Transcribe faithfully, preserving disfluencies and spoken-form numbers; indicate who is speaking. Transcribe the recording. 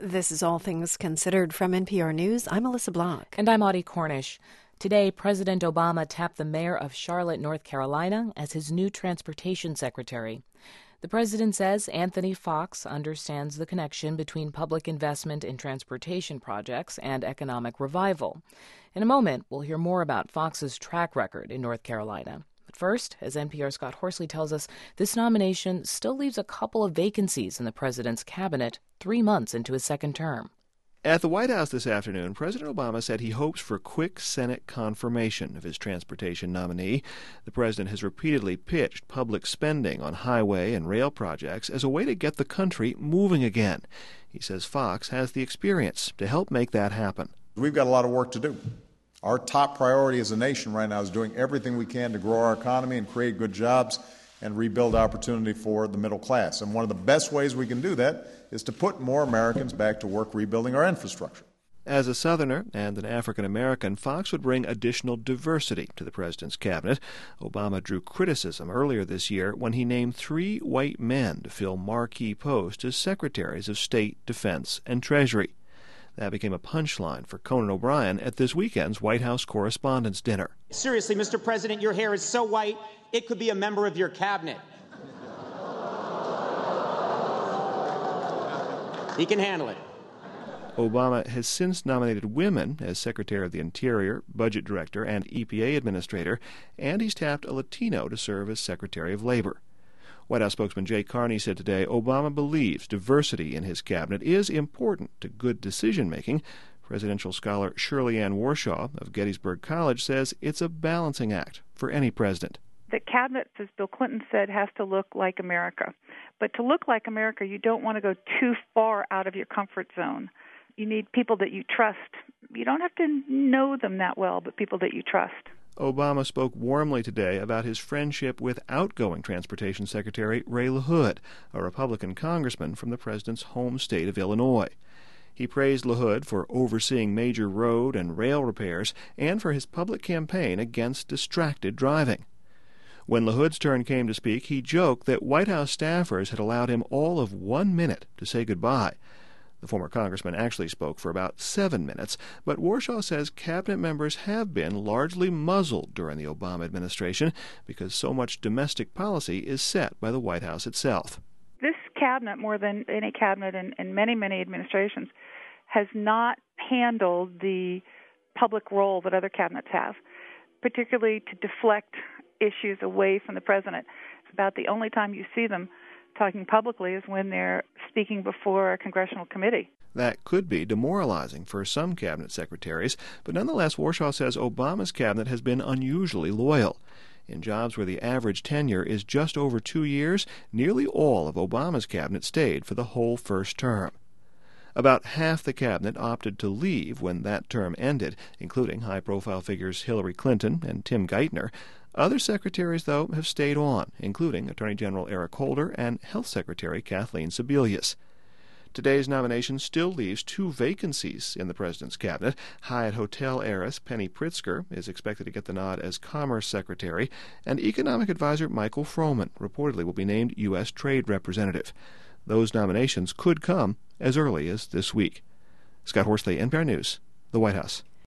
Speaker 1: This is All Things Considered from N P R News. I'm Melissa Block.
Speaker 2: And I'm Audie Cornish. Today, President Obama tapped the mayor of Charlotte, North Carolina, as his new transportation secretary. The president says Anthony Foxx understands the connection between public investment in transportation projects and economic revival. In a moment, we'll hear more about Foxx's track record in North Carolina. But first, as N P R's Scott Horsley tells us, this nomination still leaves a couple of vacancies in the president's cabinet three months into his second term.
Speaker 3: At the White House this afternoon, President Obama said he hopes for quick Senate confirmation of his transportation nominee. The president has repeatedly pitched public spending on highway and rail projects as a way to get the country moving again. He says Foxx has the experience to help make that happen.
Speaker 4: We've got a lot of work to do. Our top priority as a nation right now is doing everything we can to grow our economy and create good jobs and rebuild opportunity for the middle class. And one of the best ways we can do that is to put more Americans back to work rebuilding our infrastructure.
Speaker 3: As a Southerner and an African American, Foxx would bring additional diversity to the president's cabinet. Obama drew criticism earlier this year when he named three white men to fill marquee posts as secretaries of state, defense, and treasury. That became a punchline for Conan O'Brien at this weekend's White House Correspondents' Dinner.
Speaker 5: Seriously, Mister President, your hair is so white, it could be a member of your cabinet. He can handle it.
Speaker 3: Obama has since nominated women as Secretary of the Interior, Budget Director, and E P A Administrator, and he's tapped a Latino to serve as Secretary of Labor. White House spokesman Jay Carney said today Obama believes diversity in his cabinet is important to good decision-making. Presidential scholar Shirley Ann Warshaw of Gettysburg College says it's a balancing act for any president.
Speaker 6: The cabinet, as Bill Clinton said, has to look like America. But to look like America, you don't want to go too far out of your comfort zone. You need people that you trust. You don't have to know them that well, but people that you trust.
Speaker 3: Obama spoke warmly today about his friendship with outgoing Transportation Secretary Ray LaHood, a Republican congressman from the president's home state of Illinois. He praised LaHood for overseeing major road and rail repairs and for his public campaign against distracted driving. When LaHood's turn came to speak, he joked that White House staffers had allowed him all of one minute to say goodbye. The former congressman actually spoke for about seven minutes, but Warshaw says cabinet members have been largely muzzled during the Obama administration because so much domestic policy is set by the White House itself.
Speaker 6: This cabinet, more than any cabinet in, in many, many administrations, has not handled the public role that other cabinets have, particularly to deflect issues away from the president. It's about the only time you see them talking publicly is when they're speaking before a congressional committee.
Speaker 3: That could be demoralizing for some cabinet secretaries, but nonetheless, Warshaw says Obama's cabinet has been unusually loyal. In jobs where the average tenure is just over two years, nearly all of Obama's cabinet stayed for the whole first term. About half the cabinet opted to leave when that term ended, including high-profile figures Hillary Clinton and Tim Geithner. Other secretaries, though, have stayed on, including Attorney General Eric Holder and Health Secretary Kathleen Sebelius. Today's nomination still leaves two vacancies in the president's cabinet. Hyatt Hotel heiress Penny Pritzker is expected to get the nod as Commerce Secretary, and economic advisor Michael Froman reportedly will be named U S Trade Representative. Those nominations could come as early as this week. Scott Horsley, N P R News, the White House.